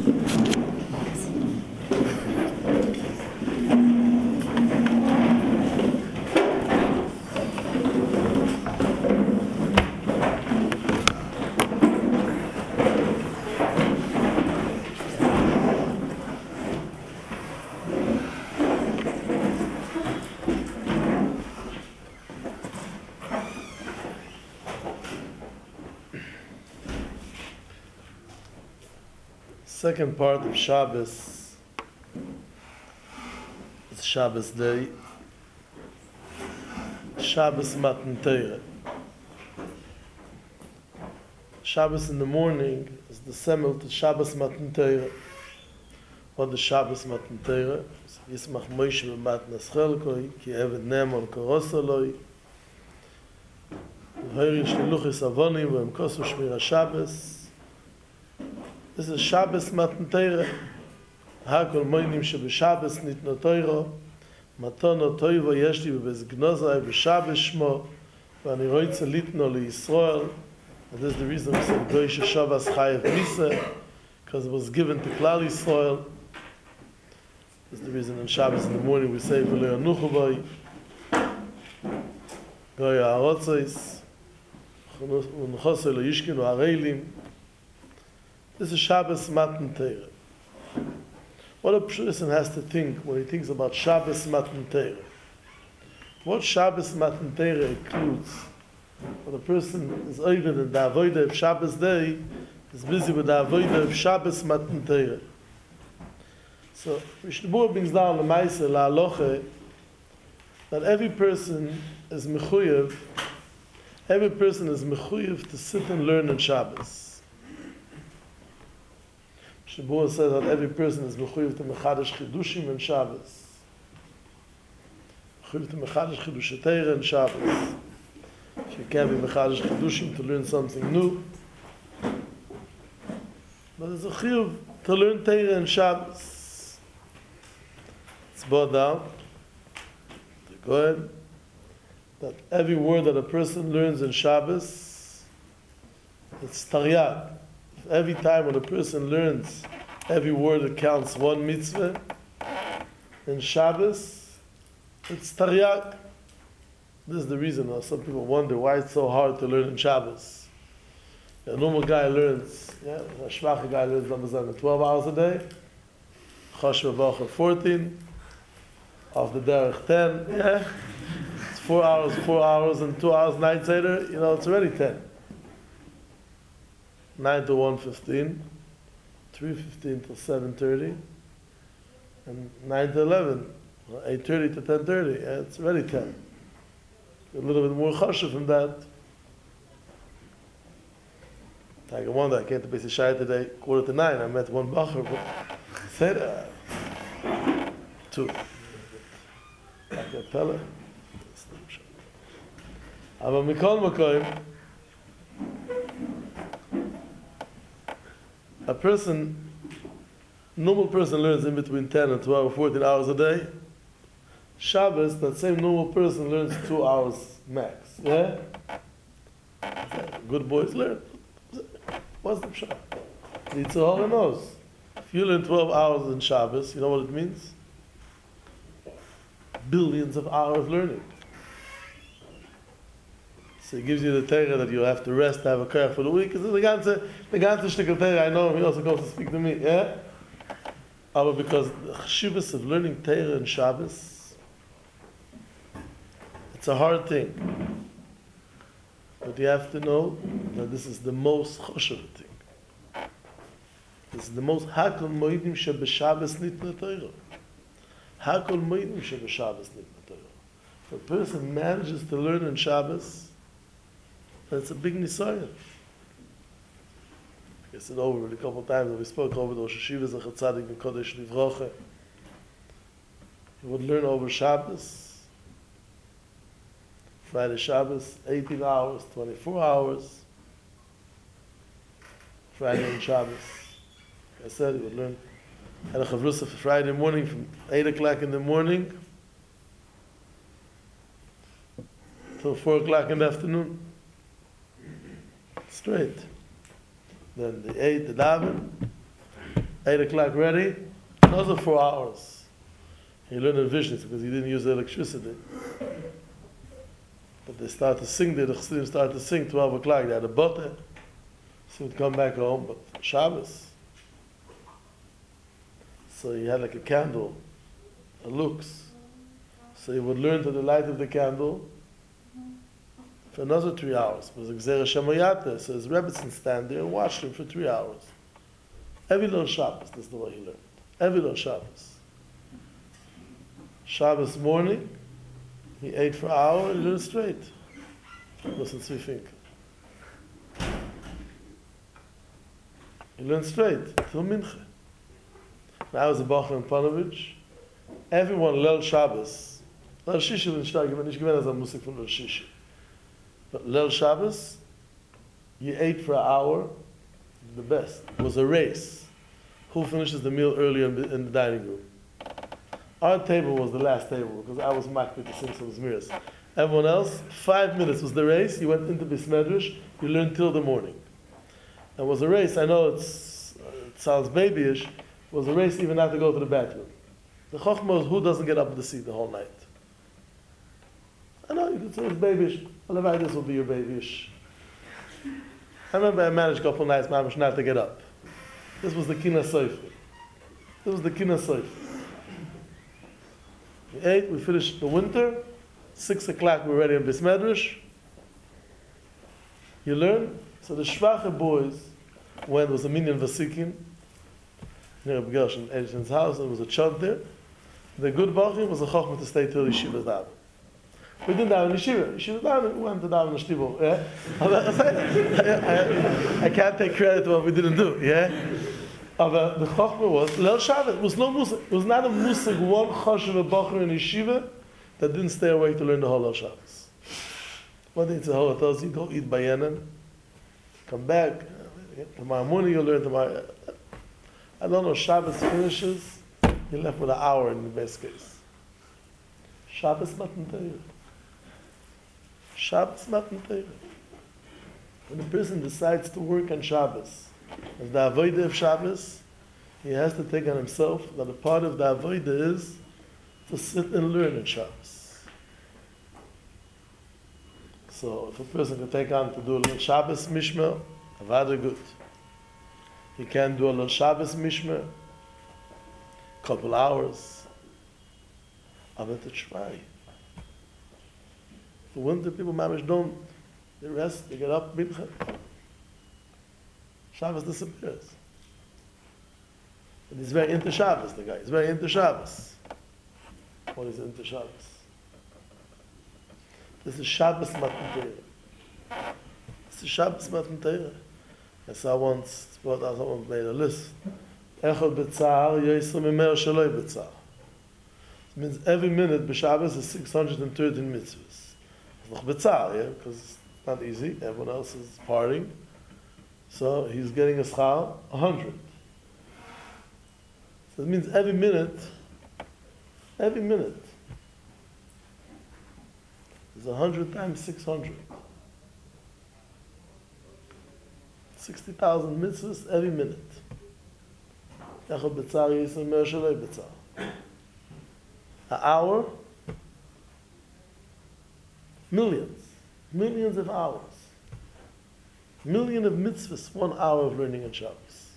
Second part of Shabbos is Shabbos day. Shabbos Matan Torah. Shabbos in the morning is the semel to Shabbos Matan Torah. What is Shabbos Matan Torah? Yismach Moshe b'matnas chelkoi, ki eved ne'emon korosaloi. V'heri shliluchis avonim v'emkosu shmira Shabbos. This is Shabbos Matan Torah. Hakol moinim sheb'Shabbos nitno Torah. Matono toivo yesh li b'bezgnozai b'Shabbos shmo. V'ani roitze litno liYisrael. And this is the reason we said Goyshe Shavas Chayev Misa, because it was given to Klal Yisrael. This is the reason on Shabbos in the morning we say V'lo yanuchu boi, Goya Arotzois, V'nchosei lo yishkinu areilim. This is Shabbos Matan Torah. What a person has to think when he thinks about Shabbos Matan Torah. What Shabbos Matan Torah includes? When a person is over in the avodah of Shabbos day, is busy with the avodah of Shabbos Matan Torah. So Mishnah Berurah brings down the Ma'aser LaHalocha that every person is mechuyev to sit and learn on Shabbos. Mishnah Berurah says that every person is mechuyev to mechadash chidushim on Shabbos. Mechuyev to mechadash chidushay Torah on Shabbos. You can't be mechadash chidushim to learn something new. But it's a chiyuv to learn Torah on Shabbos. It's brought down to go ahead that every word that a person learns in Shabbos, it's taryag. Every time when a person learns every word that counts one mitzvah in Shabbos, it's taryag. This is the reason why some people wonder why it's so hard to learn in Shabbos. A normal guy learns, a shvacha guy learns 12 hours a day, Chosh V'Vacha 14, off the derech 10, it's 4 hours and 2 hours night seder, it's already 10. 9 to 1:15, 3:15 till 7:30, and 9 to 11, 8:30 to 10:30, it's already 10. A little bit more chashuv from that. I wonder, I came to Beis Yeshaya today, 8:45. I met one bacher, but said 2. Like a pella. Aber mikol makoim, normal person learns in between 10 and 12, 14 hours a day. Shabbos, that same normal person learns 2 hours max. Yeah? Good boys learn. What's the pshat? The Yetzer Hara knows. If you learn 12 hours in Shabbos, you know what it means? Billions of hours learning. So it gives you the Torah that you have to rest, to have a koyach for the week. Because the ganze shtickle Torah, I know him, he also comes to speak to me. Yeah? But because the cheshivas of learning Torah in Shabbos, it's a hard thing. But you have to know that this is the most choshev thing. This is the most hakol moedim sheb'Shabbos nitna Torah. Hakol moedim sheb'Shabbos nitna Torah. If a person manages to learn in Shabbos, that's a big nisayon. I said over it a couple of times, we spoke over the Rosh Hashiva Zecher Tzadik V'Kodesh Livrocha. He would learn over Shabbos. Friday Shabbos, 18 hours, 24 hours. Friday and Shabbos. Like I said, he would learn had a chavrusa for Friday morning from 8 o'clock in the morning till 4 o'clock in the afternoon. Straight. Then the 8, the daven, 8 o'clock ready, another 4 hours. He learned in visions because he didn't use the electricity. But they start to sing, the Chassidim start to sing 12 o'clock. They had a butter. So he would come back home, but Shabbos. So he had like a candle, a lux. So he would learn to the light of the candle for another 3 hours. It was a Gzera Shemayata. So his Rebbetzin stand there and watched him for 3 hours. Every little Shabbos, that's the way he learned. Every little Shabbos. Shabbos morning, he ate for an hour and learned straight. Wasn't three finger. He learned straight till Mincha. When I was a Bachler in Panovich, everyone Lel Shabbos, Lel Shishi didn't start, ich gewinne as a Musik von Lel Shishi. But Lel Shabbos, you ate for an hour, the best. It was a race. Who finishes the meal earlier in the dining room? Our table was the last table because I was makbid to sing some Zmiris. Everyone else, 5 minutes was the race. You went into Bismedrish, you learned till the morning. It was a race. I know it sounds babyish. It was a race even not to go to the bathroom. The chokhmah is who doesn't get up to see the whole night. I know you could say it's babyish. Well, this will be your babyish. I remember I managed a couple nights, mamish, not to get up. This was the Kina Sefer. This was the Kina Sefer. We ate, we finished the winter. 6 o'clock, we were ready in Bismedrish. You learn. So the Shvache boys, when there was a minyan Vasikin, near Rabbi Gershon Edison's house, there was a chant there. The good Bachim was a chokhmah to stay till Yeshiva's daven. We didn't daven Yeshiva. Yeshiva's daven, we went to daven Shtibel. Yeah? I can't take credit to what we didn't do. Yeah? But the chokhmah was, Lel Shabbat, it was no musik. It was not a musik, one choshev a Bachim in Yeshiva that didn't stay awake to learn the whole Lel Shabbos. One day Tzahora tells you, go eat bayanan, come back, tomorrow morning you'll learn tomorrow. I don't know, Shabbos finishes, you're left with an hour in the best case. Shabbos Matan Torah. Shabbos Matan Torah. When a person decides to work on Shabbos, as the avodah of Shabbos, he has to take on himself that a part of the avodah is to sit and learn on Shabbos. So if a person can take on to do a little Shabbos mishmer, avada good. He can do a little Shabbos mishmer, couple hours. Avada try. The winter people mamish don't. They rest, they get up, mincha. Shabbos disappears. And he's very into Shabbos, the guy. He's very into Shabbos. What is into Shabbos? This is Shabbos Matan Torah. This is Shabbos Matan Torah. I saw once, someone made a list. Echad b'tzar, yisra mimer shaloi b'tzar. It means every minute b'Shabbos is 613 mitzvahs. It's not b'tzar, yeah, because it's not easy. Everyone else is partying. So he's getting a schar, 100. So it means every minute is 100 times 600. 60,000 mitzvahs every minute. An hour, millions of hours. Million of mitzvahs, 1 hour of learning in Shabbos.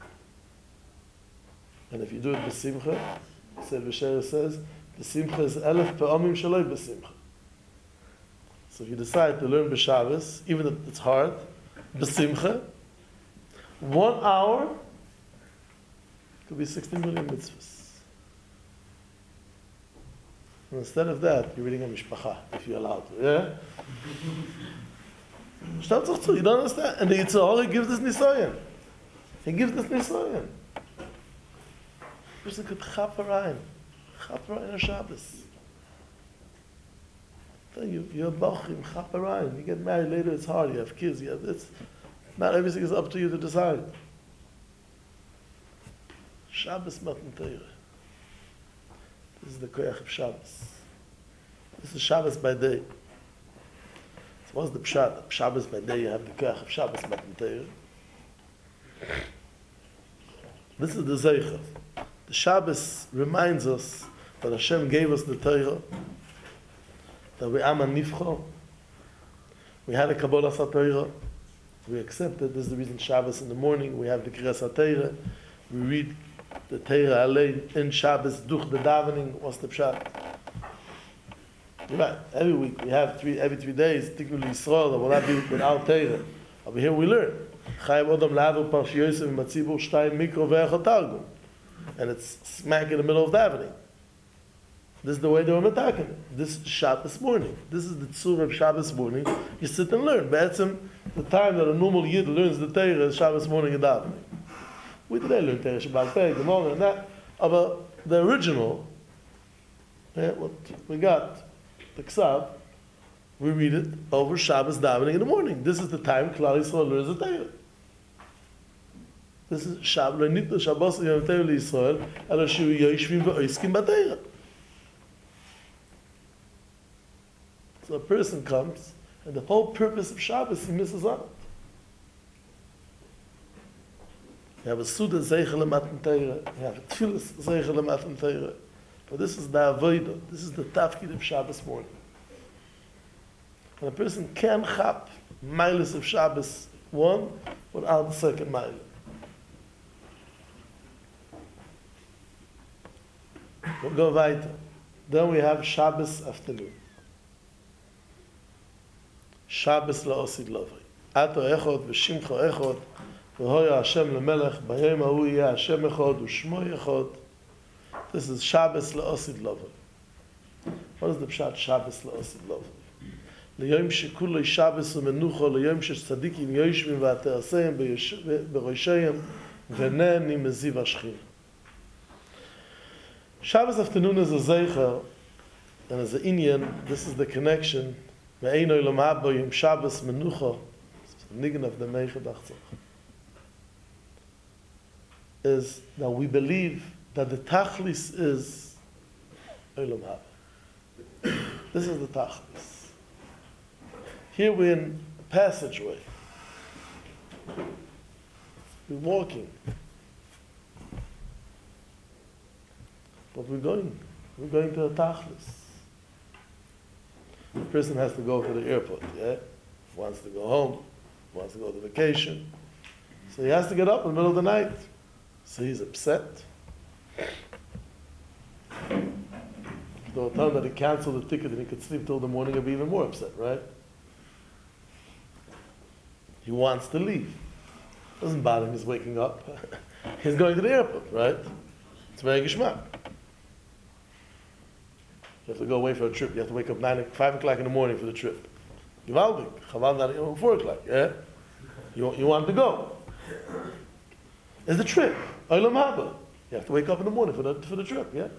And if you do it b'simcha, Sefer B'Sheira says, b'simcha is 1,000 pe'amim shaloi b'simcha. So if you decide to learn b'Shabbos, even if it's hard, b'simcha, 1 hour could be 60 million mitzvahs. And instead of that, you're reading a mishpacha, if you're allowed to, yeah? You don't understand. And the Yitzhak gives this nisayon. He gives this nisayon. Person could chaparayim on Shabbos. You're bachim, chaparayim. You get married later, it's hard. You have kids. You have this. Not everything is up to you to decide. Shabbos Matan Torah. This is the koyach of Shabbos. This is Shabbos by day. So what's the pshat? Shabbos by day, you have the koyach of Shabbos Matan Torah. This is the Zeicha. The Shabbos reminds us that Hashem gave us the Torah, that we am a nifcho, we had a Kabbalah Torah, we accepted. This is the reason Shabbos in the morning, we have the Kriyas HaTorah, we read the Torah Alein in Shabbos, duch the davening, what's the pshat? You're right, every week we have every 3 days, Tikvul Yisrael, that will not be without Torah. Over here we learn. Chayim Odom Lavu Parsh Yosef Matzibur Shtayim Mikro Ve'echot Targum. And it's smack in the middle of davening. This is the way they were attacking it. This is Shabbos morning. This is the tzur of Shabbos morning. You sit and learn. Be'etzim, the time that a normal Yid learns the Torah is Shabbos morning and davening. We today learn Torah Shabbat Pei, Gemara, and that. But the original, what we got, the Ksav, we read it over Shabbos davening in the morning. This is the time Klal Yisrael learns the Torah. This is Shabbos, Nitno Shabbos Yom Torah Yisrael, Elo Shu Yoshvim Ve'oiskim B'Torah. So a person comes, and the whole purpose of Shabbos he misses out. You have a Suda Zeichel Matan Torah, you have a Tfilis Zeichel Matan Torah. But this is the Avodah, this is the Tafkid of Shabbos morning. And a person can chap miles of Shabbos one without the second mile. We'll go weiter. Then we have Shabbos afternoon. Shabbos la'osid lovei. Ato echod v'shimcho echod v'hoya Hashem lemelech b'yom hahu yeh Hashem echod u'shmo echod. This is Shabbos la'osid lovei. What is the pshat Shabbos la'osid lovei? L'yom shekuloi Shabbos u'menucho l'yom shetzadikim yoshvim v'ate'aseim b'roshayim v'neni meziv hashchina. Shabbos afternoon is a zeicha, and as an inyan, this is the connection. Me'eino Olam Haba Yom Shabbos Menucha, nigan of the Meicha Dachzach, is that we believe that the Tachlis is Olam Haba. This is the Tachlis. Here we're in a passageway. We're walking. But we're going to the Tachlis. The person has to go to the airport, yeah? Wants to go home, wants to go to vacation. So he has to get up in the middle of the night. So he's upset. They'll tell him that he canceled the ticket and he could sleep till the morning and be even more upset, right? He wants to leave. Doesn't bother him, he's waking up. He's going to the airport, right? It's very geschmack. You have to go away for a trip. You have to wake up 5 o'clock in the morning for the trip. Gewaldig. Chaval not even 4 o'clock, yeah? You want to go. It's the trip. Olam Haba. You have to wake up in the morning for the trip, yeah?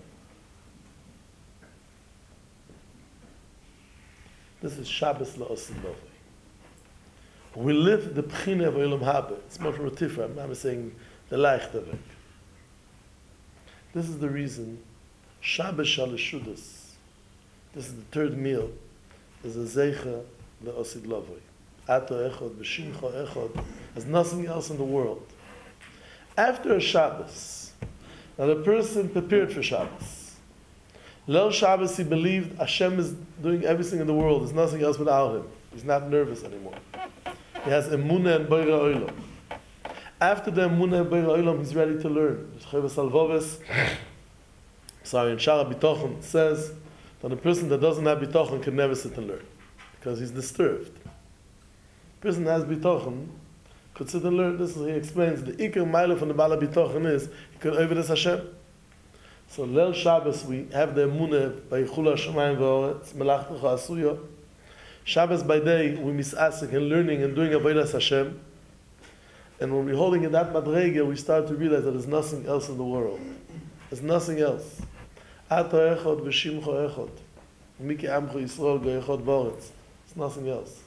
This is Shabbos la'osid lovei. We live the Pchina of Olam Haba. It's more from a tifra. I'm saying the Leichtavik. This is the reason Shabbos Shaleshudas. This is the third meal. Is a zeicha le'osid lovei. Ato echod v'shimcho echod. There's nothing else in the world. After a Shabbos, now the person prepared for Shabbos. Leil Shabbos, he believed Hashem is doing everything in the world. There's nothing else without him. He's not nervous anymore. He has emunah and beira olam. After the emunah and beira olam, he's ready to learn. Chovos Halevovos, in Shara Bitochen says that a person that doesn't have bitochen can never sit and learn because he's disturbed. The person that has bitochen could sit and learn. This is, he explains, the ikar ma'ila from the Bala bitochen is he could overdo Hashem. So Leil Shabbos we have the emunah by Chula Shemayim V'Oretz Melachtecha Asuya. Shabbos by day we misasik and learning and doing avodas Hashem. And when we're holding in that madrega, we start to realize that there's nothing else in the world. There's nothing else. Ato echod v'shimcho echod. Miki amcho Yisrael go echod v'oretz. It's nothing else.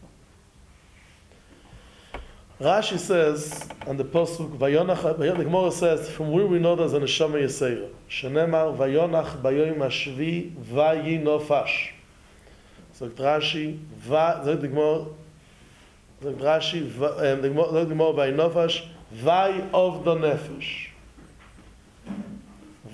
Rashi says, on the Pasuk, the Gemara says, from where we know there's a neshama yesera. Shenemar, Vayonach bayom hashvi vayinofash. Sagt Rashi, sagt the Gemara, sagt Rashi, the Gemara vayinofash, vay of the nefesh.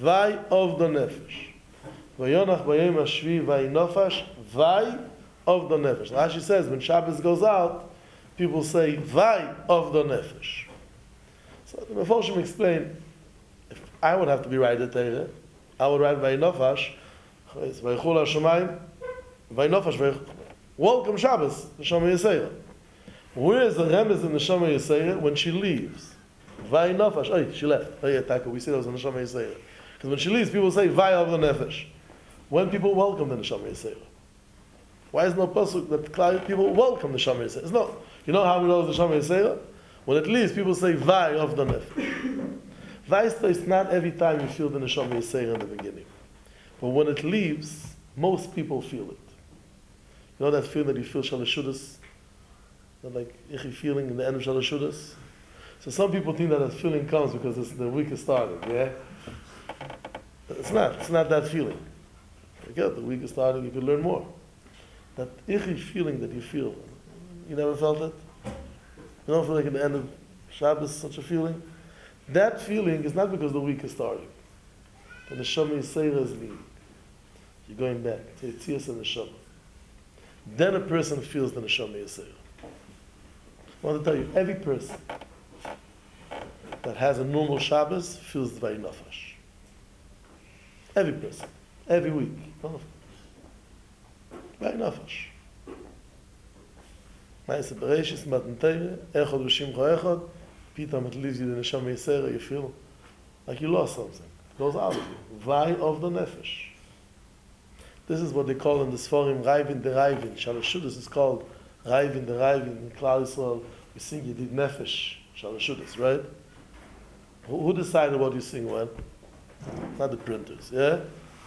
Vai of the nefesh. Vayonach bayom hashvi vai nofash, vai of the nefesh. Rashi says, when Shabbos goes out, people say, vai of the nefesh. So the Meforshim explain, if I would have to be right at Teire, I would write vai nofash, vaychul ha-shamayim, vai nofash, welcome Shabbos, Neshama Yisrael. Where is the remez in Neshama Yisrael when she leaves? Vai nofash. Oh, she left. Oh, yeah, Taka. We see that was in Neshama Yisrael. Because when she leaves, people say vai of the nefesh. When people welcome the Neshama Yisrael. Why is no pasuk that people welcome the Neshama Yisrael? It's no. You know how we know the Neshama Yisrael? When it leaves, people say vai of the nefesh. Vai is not every time you feel the Neshama Yisrael in the beginning. But when it leaves, most people feel it. You know that feeling that you feel shalashudas? That like ichi feeling in the end of shalashudas? So some people think that that feeling comes because the week is started, yeah? It's not. It's not that feeling. Forget the week is starting, you could learn more. That ichi feeling that you feel, you never felt it? You don't feel like at the end of Shabbos such a feeling? That feeling is not because the week is starting. The Neshama Yisrael is leaving. You're going back to Yitzias and Neshama. Then a person feels the Neshama Yisrael. I want to tell you, every person that has a normal Shabbos feels the Vai Nafash. Every person. Every week. Vai Nafash. Ma'aseh Bereishis, Matan Torah, Echad V'Shimcha Echad, Pitam it leaves you the Neshama Yisrael, you feel like you lost something. It goes out of you. Vai of the Nefesh. This is what they call in the Sforim, Raivin de Raivin. Shalashudas is called Raivin de Raivin. In Klal Yisrael, we sing Yedid Nefesh, Shalashudas, right? Who decided what you sing when? Not the printers, yeah?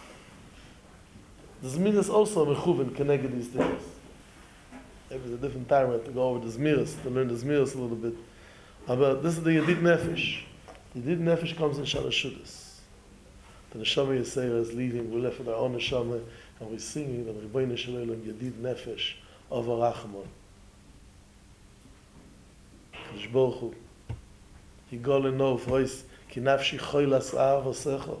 The Zmiris is also mechuven connected these things. Maybe it's a different time we have to go over the Zmiris, to learn the Zmiris a little bit. But this is the Yedid Nefesh. Yedid Nefesh comes in Shalashudas. The Neshama Yisrael is leaving, we're left with our own Neshama, and we're singing the Rebbeinu Shalom Yedid Nefesh of Arachmon. Kadosh Baruch Hu. Higol eno voice, ki nafshi choilas avosecho.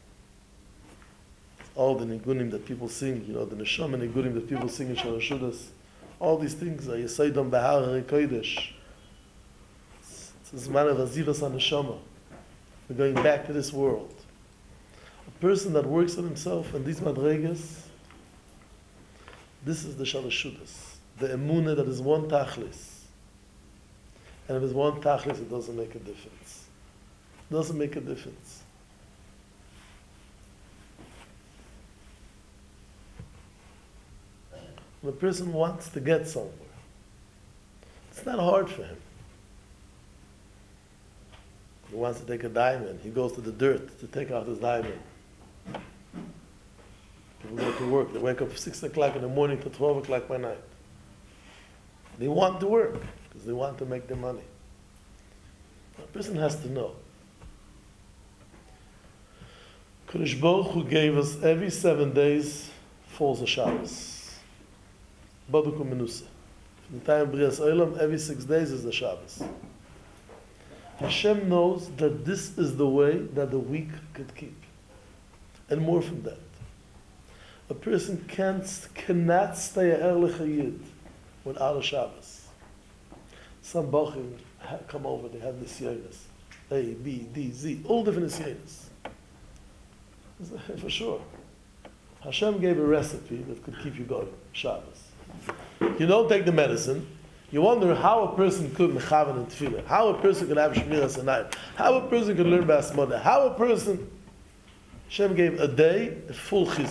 All the nigunim that people sing, you know, the Neshama nigunim that people sing in Shalashudas, all these things are Yisaydam Behar HaRekodesh. It's a man of Azivas HaNeshama. We're going back to this world. A person that works on himself and these madregas, this is the Shalashudas. The emunah that is one tachlis. And if it's one tachlis, it doesn't make a difference. It doesn't make a difference. When a person wants to get somewhere, it's not hard for him. He wants to take a diamond. He goes to the dirt to take out his diamond. People go to work. They wake up 6 o'clock in the morning to 12 o'clock by night. They want to work because they want to make their money. A person has to know. Kadosh Baruch Hu gave us every 7 days falls a Shabbos. Baduk Menusa. From the time of Brias Olam, every 6 days is the Shabbos. Hashem knows that this is the way that the week could keep. And more from that. A person cannot stay a Erlich Yid without a Shabbos. Some Bachim come over, they have Nisyonis. A, B, D, Z, all different Nisyonis. For sure. Hashem gave a recipe that could keep you going, Shabbos. You don't take the medicine, you wonder how a person could mechavan and tefillah, how a person could have shmiras anayim, how a person could learn basmada, how a person, Hashem gave a day, a full chizuk.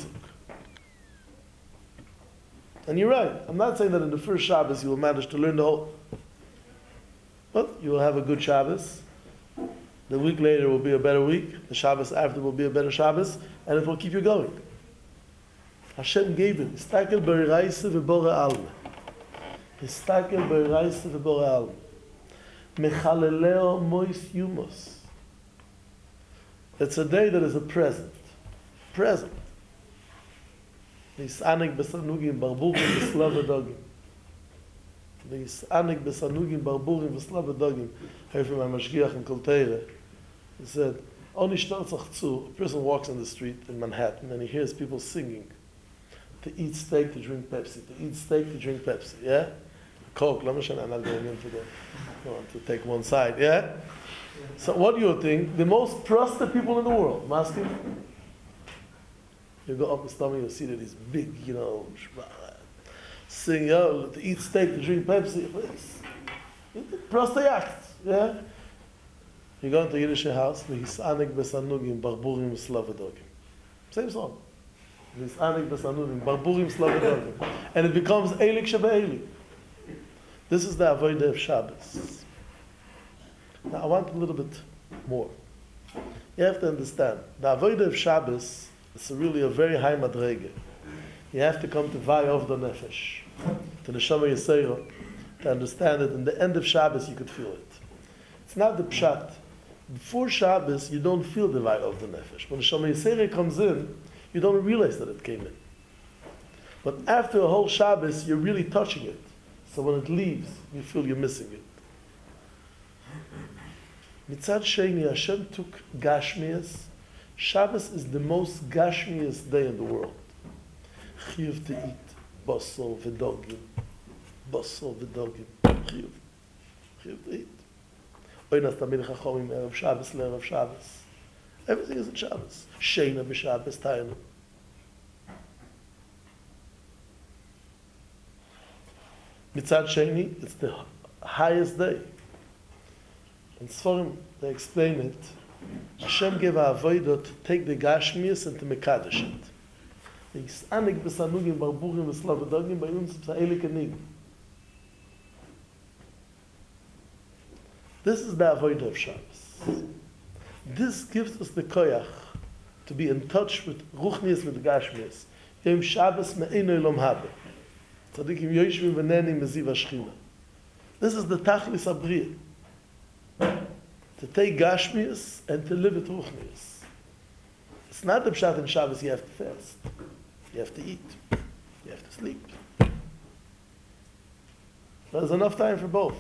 And you're right, I'm not saying that in the first Shabbos you will manage to learn the whole, but you will have a good Shabbos. The week later will be a better week, the Shabbos after will be a better Shabbos, and it will keep you going. Hashem gave it. Istakel b'reiraisa v'bore alma. Istakel b'reiraisa v'bore alma. Mechaleleo mois yumos. It's a day that is a present. Present. V'yisanik b'sanugim barburim v'slav v'dogim. V'yisanik b'sanugim barburim v'slav v'dogim. Heard from my mashgiach in Kol Teireh. He said, Only stellt sich zu, a person walks on the street in Manhattan and he hears people singing. To eat steak, to drink Pepsi. To eat steak, to drink Pepsi. Yeah? Coke, I'm not going into to take one side. Yeah? So what do you think? The most trusted people in the world, masking? You go up the stomach, you see that he's big, sing, to eat steak, to drink Pepsi. Proste act. Yeah? You go into a Yiddish house, V'hisanik besanugim, barburim slavedogim. Same song. V'hisanik besanugim, barburim slavedogim. And it becomes Eilik Sheba This is the Avodah of Shabbos. Now I want a little bit more. You have to understand, the Avodah of Shabbos is really a very high madrege. You have to come to Vayov the Nefesh, to the Neshama Yisera, to understand it. In the end of Shabbos, you could feel it. It's not the pshat. Before Shabbos, you don't feel the Vayov the Nefesh. When the Neshama Yisera comes in, you don't realize that it came in. But after a whole Shabbos, you're really touching it. So when it leaves, you feel you're missing it. Mitzad Sheni, Hashem took Gashmias. Shabbos is the most Gashmias day in the world. Chiyuv to eat. Basol v'dogim. Basol v'dogim. Chiyuv. Chiyuv to eat. Oynas tamid chachomim erev Shabbos le'erev Shabbos. Everything is in Shabbos. Sheina b'Shabbos Tayanu. Mitzad Sheni, it's the highest day. In Sforim, they explain it. Hashem gave a avodah to take the Gashmias and to Mekadosh it. V'yisanik b'sanugim barburim v'slavedogim b'yum tza'elik anig. This is the avodah of Shabbos. This gives us the koyach to be in touch with Ruchnias, with the Gashmias. Yom Shabbos me'eino ilom habe. Tzadikim yoshvim v'nenim meziv hashchina. This is the tachlis abriya. To take Gashmias and to live it Ruchnias. It's not the pshat in Shabbos you have to fast. You have to eat. You have to sleep. There's enough time for both.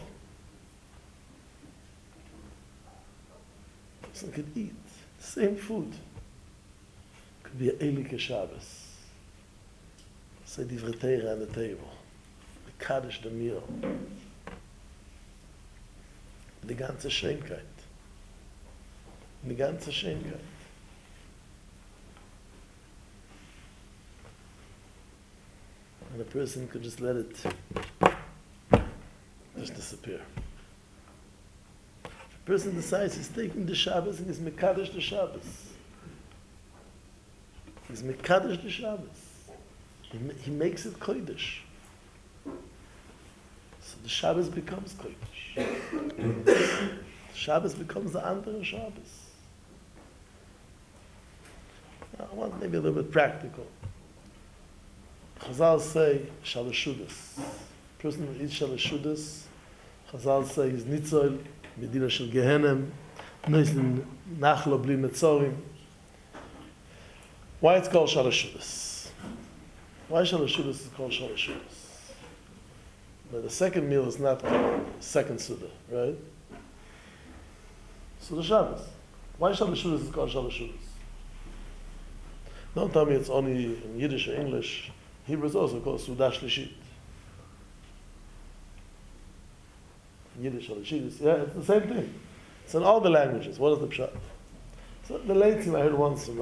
A person could eat the same food. Could be a Eilik Shabbos. Say divrei Torah on the table. The Kaddish, the meal. Die ganze Schönheit. Die ganze Schönheit. And a person could just let it just disappear. If a person decides he's taking the Shabbos and he's Mekadosh the Shabbos. He's Mekadosh the Shabbos. He makes it Kodesh. So the Shabbos becomes Kodesh. Shabbos becomes the andere Shabbos. I want maybe a little bit practical. Chazal say Shalashudas. Person who eats Shalashudas, Chazal say he's Nitzol, Medina Shel Gehenem, Noisin Nachlo Bli Netzorim. Why it's called Shalashudas? Why Shalashudas is called Shalashudas? But the second meal is not called second Suda, right? Suda Shabbos. Why Shalashudas is called Shalashudas? Don't tell me it's only in Yiddish or English. Hebrew is also called Suda Shlishit. Yiddish, Shlishit, yeah, it's the same thing. It's in all the languages. What is the pshat? So the late team I heard once from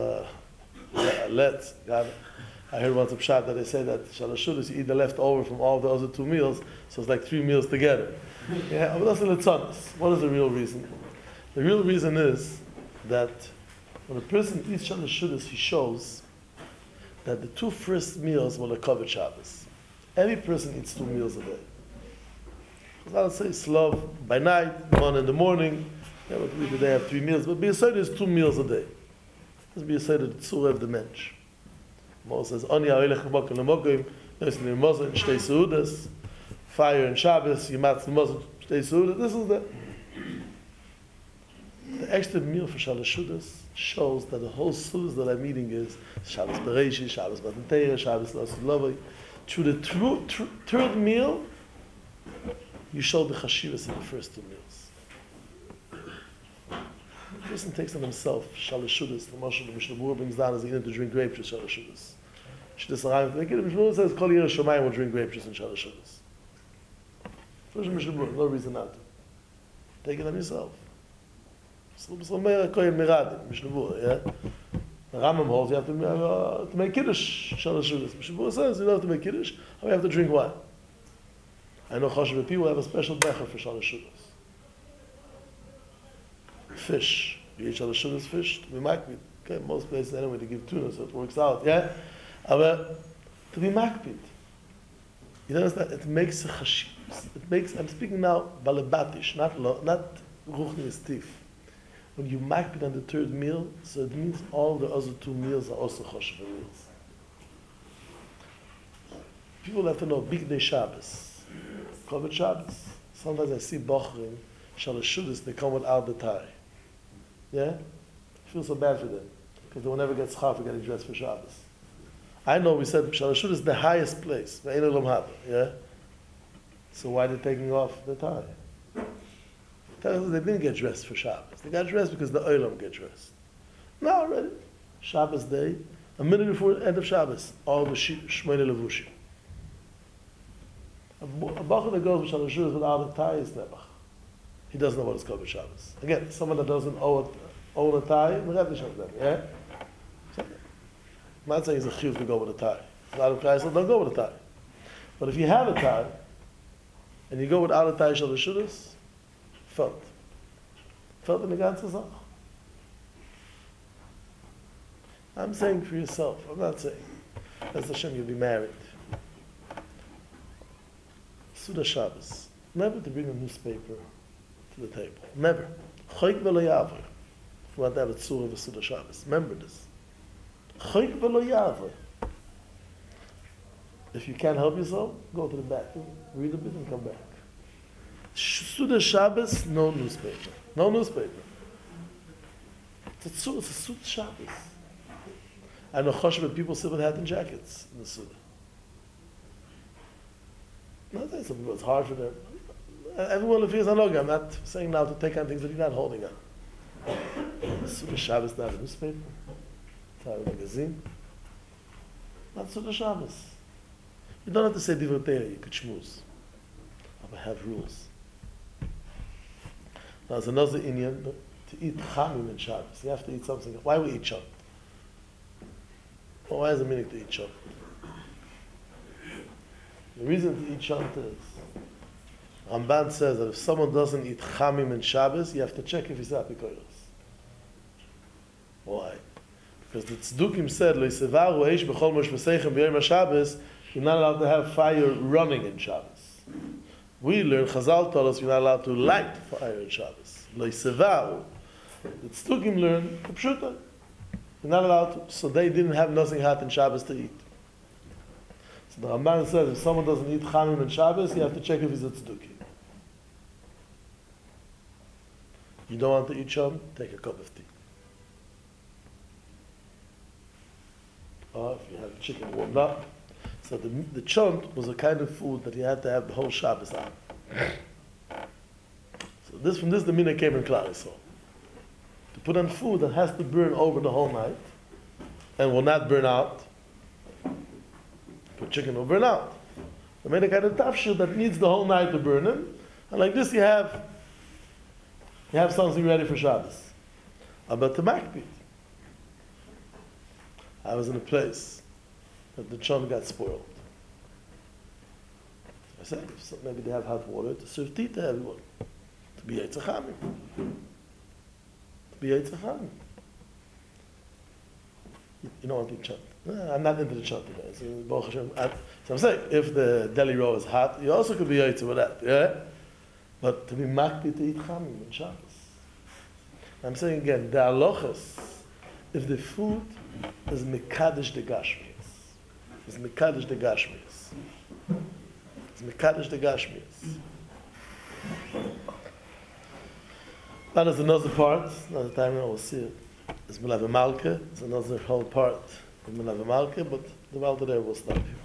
I heard once a pshat that they say that Shalashudas, you eat the leftover from all the other 2 meals, so it's like 3 meals together. Yeah, but that's in Litzonis. What is the real reason? The real reason is that when a person eats Shalashudas, he shows that the 2 first meals will cover Shabbos. Every person eats 2 meals a day. I'll say Slav by night, 1 in the morning. Yeah, but we today have 3 meals. But B'Yisrael is 2 meals a day. This B'Yisrael is the Tzura of the Mensch. Moses says, Oni ha'olech l'mokim l'mokim, Yos l'mozon, Shtei Seudas, fire and Shabbos, Yimatz l'mozon, Shtei Seudas. This is the extra meal for Shalashudas shows that the whole Seudas that I'm eating is Shabbos Bereishis, Shabbos Matan Torah, Shabbos L'Asud Lovay. Through the third meal, you show the Chashivas in the first 2 meals. A person takes on himself, shalashudas, the Moshe, the Mishnah Berurah brings down as a to drink grape juice, shalashudas. Shidduchos Harayim, the Mishnah Berurah says, Kol Yirei Shamayim will drink grape juice and shalashudas. First Mishnah Berurah, no reason not to. Take it on yourself. So Meir HaKohen Miradim, Mishnah Berurah, yeah? The Rambam holds you have to make Kiddush, shalashudas. Mishnah Berurah says you don't have to make Kiddush, how you have to drink wine. I know Choshev people have a special becher for shalashudas. Fish. You eat shalashudas fish to be makbid. Okay, most places anyway they give tuna, so it works out. Yeah, but to be makbid, you understand? It makes a chashivus. It makes. I'm speaking now balabatish, not ruchni stif. When you makbid on the third meal, so it means all the other two meals are also choshev meals. People have to know big Shabbos, Koved Shabbos. Sometimes I see bochrim shalashudas. They come without the tie. Yeah? I feel so bad for them. Because they will never get schar for getting dressed for Shabbos. I know we said Shalashut is the highest place. Yeah? So why are they taking off the tie? Tell us they didn't get dressed for Shabbos. They got dressed because the Olam get dressed. Now already, Shabbos day, a minute before the end of Shabbos, all the Shmoyne Levushim. A bacher that goes with Shalashut without a tie is Nebach. He doesn't know what it's called with Shabbos. Again, someone that doesn't own a tie, yeah? I'm not saying it's a chiyuv to go with a tie. A lot of guys don't go with a tie. But if you have a tie, and you go without a tie, shalashudas, felt in the ganze Sache. I'm saying for yourself. I'm not saying. As Hashem, you'll be married. Suda Shabbos. Never to bring a newspaper to the table. Never. Choik v'lo yavor. If you want to have a tzur of a Suda Shabbos. Remember this. Choik v'lo yavor. If you can't help yourself, go to the bathroom, read a bit and come back. Suda Shabbos, no newspaper. No newspaper. It's a Suda Shabbos. I know Choshbet people sit with hat and jackets in the Suda. I'm not saying some people, it's hard for them. Everyone feels anogah. I'm not saying now to take on things that you're not holding on. Suda Shabbos is not a newspaper. It's not a magazine. Not Suda Shabbos. You don't have to say divrei you could shmooze. But have rules. Now there's another Indian to eat chamim in Shabbos. You have to eat something. Why we eat chop? Well, why is it meaning to eat chop? The reason to eat chop is Ramban says that if someone doesn't eat chamim in Shabbos, you have to check if he's apikoros. Why? Because the Tzdukim said, Lo yisevaru eish b'chol mosh v'seichem b'yom HaShabbos, you're not allowed to have fire running in Shabbos. We learn, Chazal told us, you're not allowed to light fire in Shabbos. Lo yisevaru. The Tzdukim learn, Pshuta. You're not allowed to. So they didn't have nothing hot in Shabbos to eat. So the Ramban says, if someone doesn't eat chamim in Shabbos, you have to check if he's a Tzdukim. You don't want to eat chum? Take a cup of tea. Or if you have chicken warmed up. So the chunt was a kind of food that you had to have the whole Shabbos on. So from this the mina came in Klal Yisrael. To put on food that has to burn over the whole night and will not burn out. Put chicken will burn out. They made a kind of tafshir that needs the whole night to burn in. And like this you have something ready for Shabbos. But to makbid. I was in a place that the chon got spoiled. So I said, maybe they have hot water to serve tea to everyone. To be Yitzchak. To be Yitzchak. You don't want to eat chant. I'm not into the chant today. So I'm saying, if the deli roll is hot, you also could be Yitzchak with that. Yeah? But to be makbid to eat chamim in Shabbos. I'm saying again, the halachas, if the food is mekadesh de gashmias, it's mekadesh de gashmias. It's mekadesh de gashmias. Now there's another part, another time we'll see it. It's Melave Malka, it's another whole part in Melave Malka, but the Malka there will stop here.